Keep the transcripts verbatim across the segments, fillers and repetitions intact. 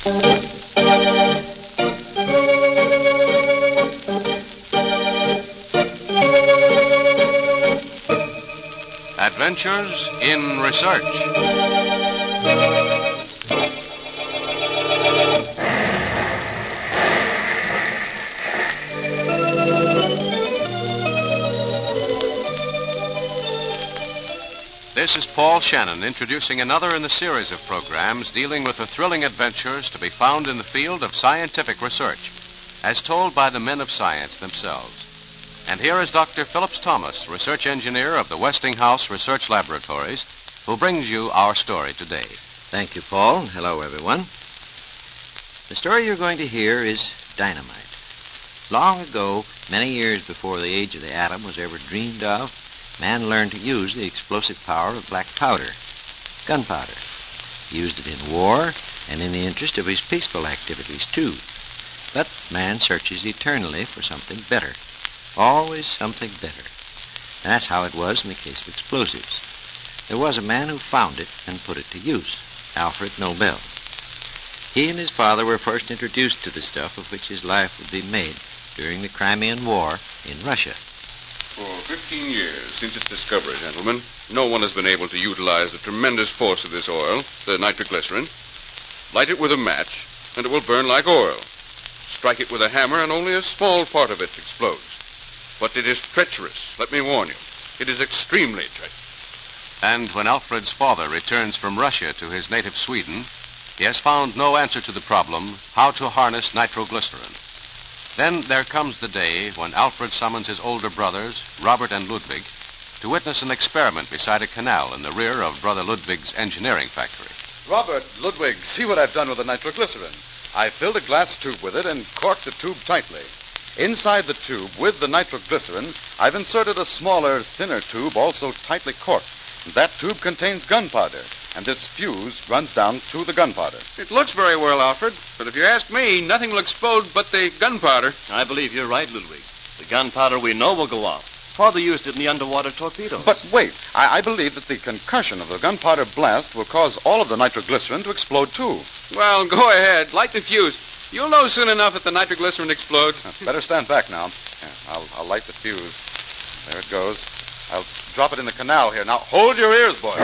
Adventures in Research. This is Paul Shannon introducing another in the series of programs dealing with the thrilling adventures to be found in the field of scientific research, as told by the men of science themselves. And here is Doctor Phillips Thomas, research engineer of the Westinghouse Research Laboratories, who brings you our story today. Thank you, Paul. Hello, everyone. The story you're going to hear is dynamite. Long ago, many years before the age of the atom was ever dreamed of, man learned to use the explosive power of black powder, gunpowder. He used it in war and in the interest of his peaceful activities, too. But man searches eternally for something better. Always something better. And that's how it was in the case of explosives. There was a man who found it and put it to use, Alfred Nobel. He and his father were first introduced to the stuff of which his life would be made during the Crimean War in Russia. For fifteen years since its discovery, gentlemen, no one has been able to utilize the tremendous force of this oil, the nitroglycerin. Light it with a match, and it will burn like oil. Strike it with a hammer, and only a small part of it explodes. But it is treacherous, let me warn you. It is extremely treacherous. And when Alfred's father returns from Russia to his native Sweden, he has found no answer to the problem how to harness nitroglycerin. Then there comes the day when Alfred summons his older brothers, Robert and Ludwig, to witness an experiment beside a canal in the rear of Brother Ludwig's engineering factory. Robert, Ludwig, see what I've done with the nitroglycerin. I filled a glass tube with it and corked the tube tightly. Inside the tube, with the nitroglycerin, I've inserted a smaller, thinner tube, also tightly corked. That tube contains gunpowder, and this fuse runs down to the gunpowder. It looks very well, Alfred, but if you ask me, nothing will explode but the gunpowder. I believe you're right, Ludwig. The gunpowder we know will go off. Father used it in the underwater torpedoes. But wait, I, I believe that the concussion of the gunpowder blast will cause all of the nitroglycerin to explode, too. Well, go ahead. Light the fuse. You'll know soon enough if the nitroglycerin explodes. Better stand back now. Yeah, I'll, I'll light the fuse. There it goes. I'll drop it in the canal here. Now, hold your ears, boys.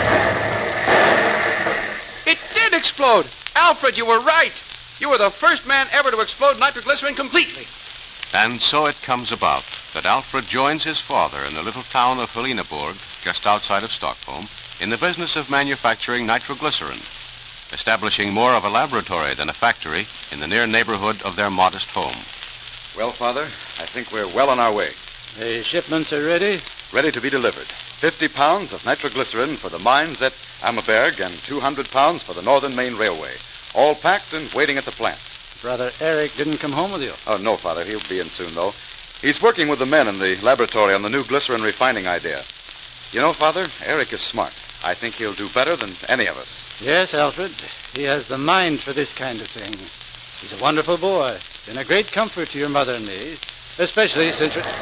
It did explode. Alfred, you were right. You were the first man ever to explode nitroglycerin completely. And so it comes about that Alfred joins his father in the little town of Heleneborg, just outside of Stockholm, in the business of manufacturing nitroglycerin, establishing more of a laboratory than a factory in the near neighborhood of their modest home. Well, Father, I think we're well on our way. The shipments are ready? Ready to be delivered. Fifty pounds of nitroglycerin for the mines at Ammerberg and two hundred pounds for the Northern Main Railway. All packed and waiting at the plant. Brother Eric didn't come home with you? Oh, no, Father. He'll be in soon, though. He's working with the men in the laboratory on the new glycerin refining idea. You know, Father, Eric is smart. I think he'll do better than any of us. Yes, Alfred. He has the mind for this kind of thing. He's a wonderful boy. Been a great comfort to your mother and me, especially since... It...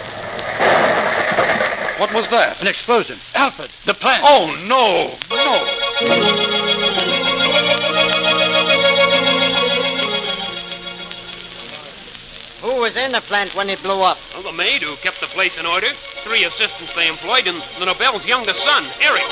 What was that? An explosion. Alfred, the plant. Oh, no, no. Who was in the plant when it blew up? Well, the maid who kept the place in order, three assistants they employed, and the Nobel's youngest son, Eric.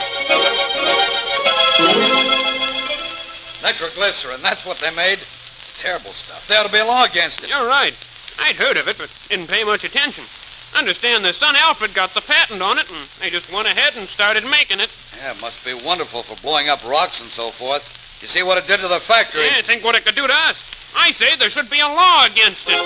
Nitroglycerin, that's what they made. It's terrible stuff. There ought to be a law against it. You're right. I'd heard of it, but didn't pay much attention. Understand their son Alfred got the patent on it, and they just went ahead and started making it. Yeah, it must be wonderful for blowing up rocks and so forth. You see what it did to the factory? Yeah, think what it could do to us. I say there should be a law against it.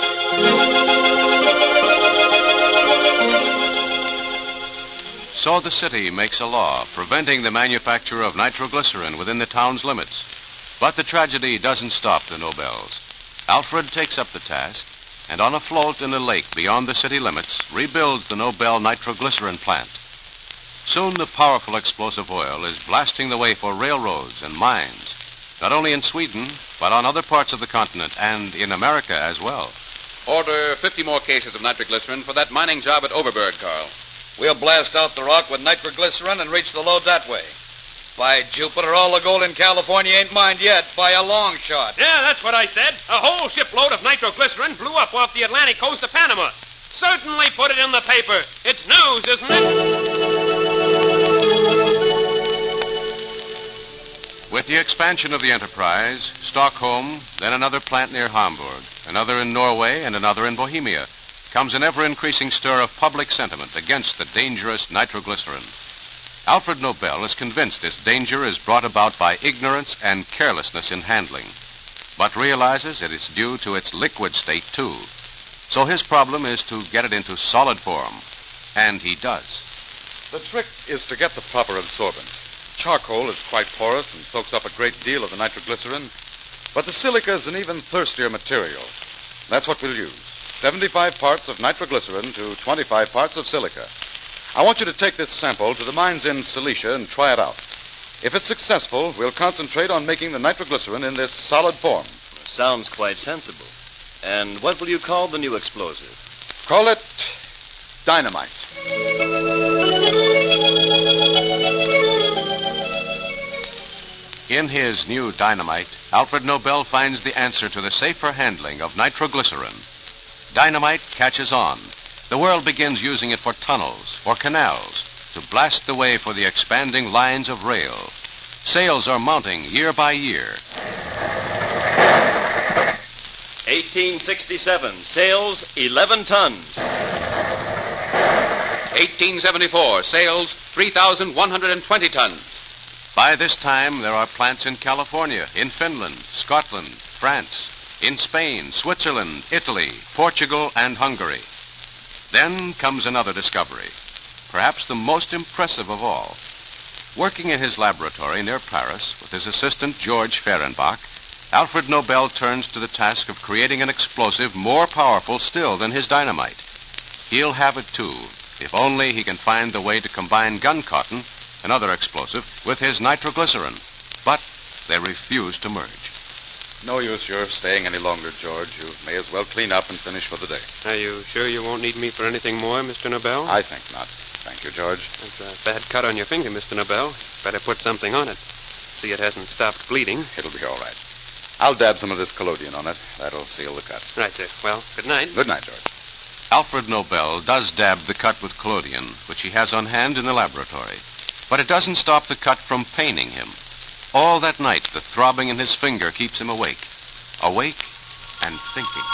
So the city makes a law preventing the manufacture of nitroglycerin within the town's limits. But the tragedy doesn't stop the Nobels. Alfred takes up the task, and on a float in a lake beyond the city limits, rebuilds the Nobel nitroglycerin plant. Soon the powerful explosive oil is blasting the way for railroads and mines, not only in Sweden, but on other parts of the continent and in America as well. Order fifty more cases of nitroglycerin for that mining job at Oberberg, Carl. We'll blast out the rock with nitroglycerin and reach the lode that way. By Jupiter, all the gold in California ain't mined yet, by a long shot. Yeah, that's what I said. A whole shipload of nitroglycerin blew up off the Atlantic coast of Panama. Certainly put it in the paper. It's news, isn't it? With the expansion of the enterprise, Stockholm, then another plant near Hamburg, another in Norway, and another in Bohemia, comes an ever-increasing stir of public sentiment against the dangerous nitroglycerin. Alfred Nobel is convinced its danger is brought about by ignorance and carelessness in handling, but realizes that it's due to its liquid state, too. So his problem is to get it into solid form, and he does. The trick is to get the proper absorbent. Charcoal is quite porous and soaks up a great deal of the nitroglycerin, but the silica is an even thirstier material. That's what we'll use. seventy-five parts of nitroglycerin to twenty-five parts of silica. I want you to take this sample to the mines in Silesia and try it out. If it's successful, we'll concentrate on making the nitroglycerin in this solid form. Sounds quite sensible. And what will you call the new explosive? Call it dynamite. In his new dynamite, Alfred Nobel finds the answer to the safer handling of nitroglycerin. Dynamite catches on. The world begins using it for tunnels, for canals, to blast the way for the expanding lines of rail. Sales are mounting year by year. eighteen sixty-seven, sales eleven tons. eighteen seventy-four, sales three thousand one hundred twenty tons. By this time, there are plants in California, in Finland, Scotland, France, in Spain, Switzerland, Italy, Portugal, and Hungary. Then comes another discovery, perhaps the most impressive of all. Working in his laboratory near Paris with his assistant George Fehrenbach, Alfred Nobel turns to the task of creating an explosive more powerful still than his dynamite. He'll have it, too, if only he can find the way to combine gun cotton, another explosive, with his nitroglycerin. But they refuse to merge. No use your staying any longer, George. You may as well clean up and finish for the day. Are you sure you won't need me for anything more, Mister Nobel? I think not. Thank you, George. That's a bad cut on your finger, Mister Nobel. Better put something on it. See it hasn't stopped bleeding. It'll be all right. I'll dab some of this collodion on it. That'll seal the cut. Right, sir. Well, good night. Good night, George. Alfred Nobel does dab the cut with collodion, which he has on hand in the laboratory. But it doesn't stop the cut from paining him. All that night, the throbbing in his finger keeps him awake. Awake and thinking.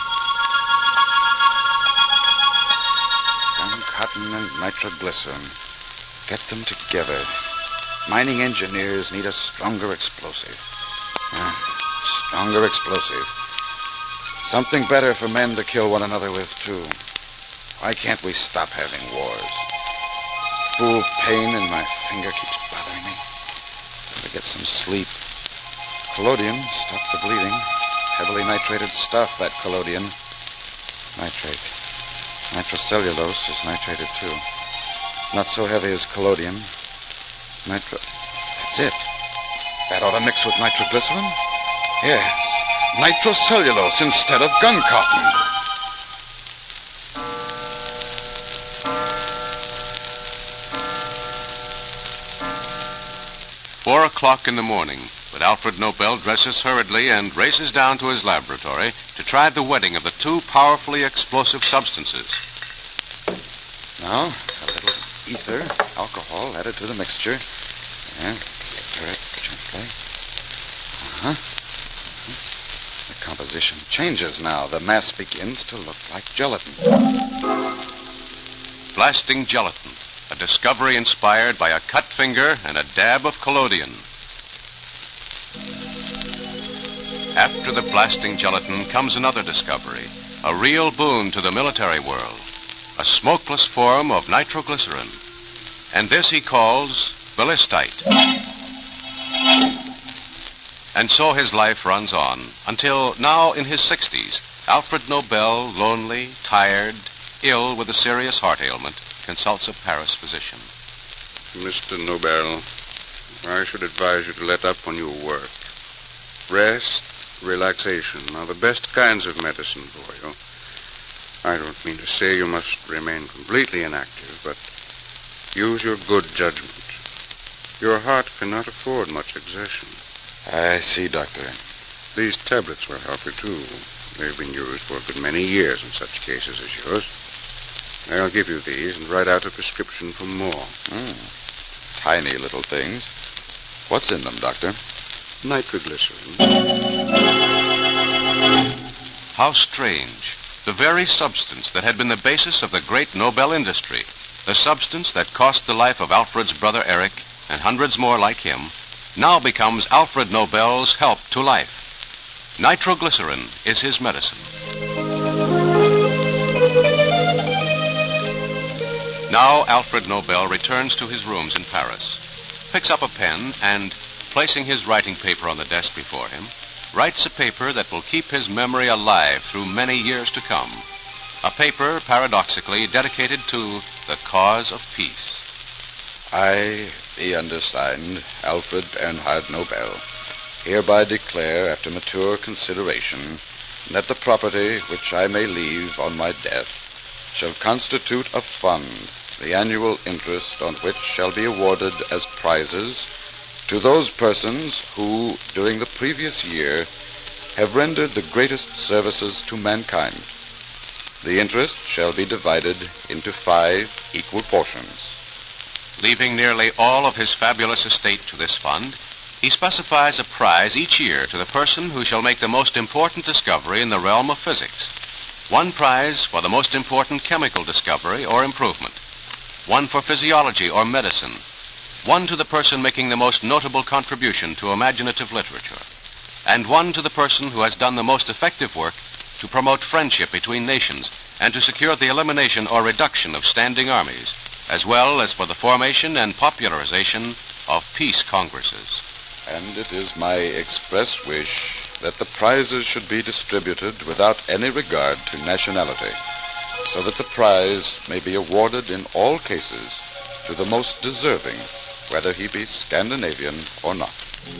Gun cotton and nitroglycerin. Get them together. Mining engineers need a stronger explosive. Uh, stronger explosive. Something better for men to kill one another with, too. Why can't we stop having wars? Fool pain in my finger keeps bothering me. Gotta get some sleep. Collodion, stop the bleeding. Heavily nitrated stuff, that collodion. Nitrate. Nitrocellulose is nitrated, too. Not so heavy as collodion. Nitro... That's it. That ought to mix with nitroglycerin? Yes. Nitrocellulose instead of gun cotton. Four o'clock in the morning, but Alfred Nobel dresses hurriedly and races down to his laboratory to try the wedding of the two powerfully explosive substances. Now, a little ether, alcohol added to the mixture. And stir it gently. Uh-huh. The composition changes now. The mass begins to look like gelatin. Blasting gelatin, a discovery inspired by a cut finger and a dab of collodion. After the blasting gelatin comes another discovery, a real boon to the military world, a smokeless form of nitroglycerin. And this he calls ballistite. And so his life runs on, until now in his sixties, Alfred Nobel, lonely, tired, ill with a serious heart ailment, consults a Paris physician. Mister Nobel, I should advise you to let up on your work. Rest, relaxation are the best kinds of medicine for you. I don't mean to say you must remain completely inactive, but use your good judgment. Your heart cannot afford much exertion. I see, Doctor. These tablets will help you, too. They've been used for a good many years in such cases as yours. I'll give you these and write out a prescription for more. Mm. Tiny little things. What's in them, Doctor? Nitroglycerin. How strange. The very substance that had been the basis of the great Nobel industry, the substance that cost the life of Alfred's brother Eric and hundreds more like him, now becomes Alfred Nobel's help to life. Nitroglycerin is his medicine. Now Alfred Nobel returns to his rooms in Paris, picks up a pen, and, placing his writing paper on the desk before him, writes a paper that will keep his memory alive through many years to come. A paper, paradoxically, dedicated to the cause of peace. I, the undersigned, Alfred Bernhard Nobel, hereby declare, after mature consideration, that the property which I may leave on my death shall constitute a fund, the annual interest on which shall be awarded as prizes to those persons who, during the previous year, have rendered the greatest services to mankind. The interest shall be divided into five equal portions. Leaving nearly all of his fabulous estate to this fund, he specifies a prize each year to the person who shall make the most important discovery in the realm of physics. One prize for the most important chemical discovery or improvement. One for physiology or medicine. One to the person making the most notable contribution to imaginative literature. And one to the person who has done the most effective work to promote friendship between nations and to secure the elimination or reduction of standing armies, as well as for the formation and popularization of peace congresses. And it is my express wish that the prizes should be distributed without any regard to nationality, so that the prize may be awarded in all cases to the most deserving, whether he be Scandinavian or not.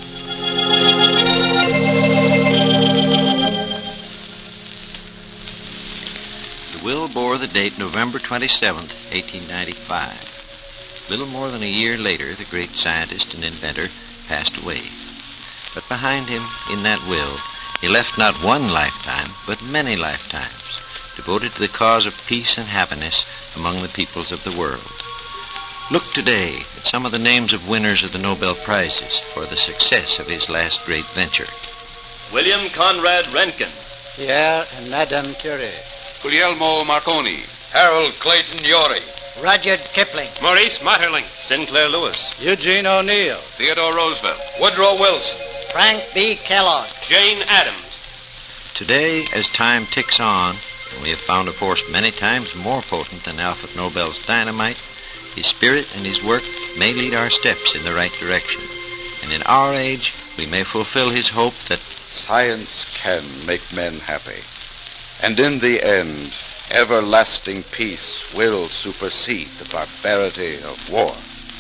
The will bore the date November twenty-seventh, eighteen ninety-five. Little more than a year later, the great scientist and inventor passed away. But behind him, in that will, he left not one lifetime, but many lifetimes, devoted to the cause of peace and happiness among the peoples of the world. Look today at some of the names of winners of the Nobel Prizes for the success of his last great venture. William Conrad Röntgen. Pierre and Madame Curie. Guglielmo Marconi. Harold Clayton Urey. Rudyard Kipling. Maurice Maeterlinck. Sinclair Lewis. Eugene O'Neill. Theodore Roosevelt. Woodrow Wilson. Frank B. Kellogg. Jane Addams. Today, as time ticks on, and we have found a force many times more potent than Alfred Nobel's dynamite, his spirit and his work may lead our steps in the right direction. And in our age, we may fulfill his hope that science can make men happy. And in the end, everlasting peace will supersede the barbarity of war.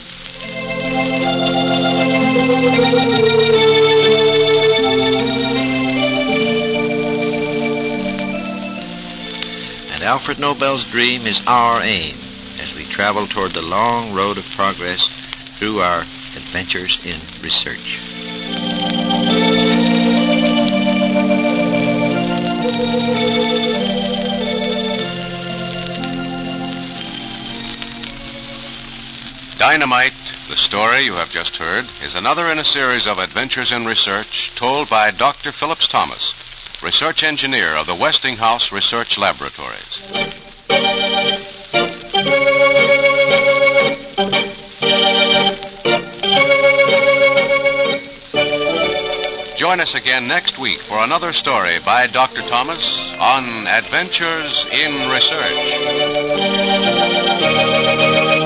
And Alfred Nobel's dream is our aim as we travel toward the long road of progress through our adventures in research. Dynamite, the story you have just heard, is another in a series of adventures in research told by Doctor Phillips Thomas, research engineer of the Westinghouse Research Laboratories. Join us again next week for another story by Doctor Thomas on Adventures in Research.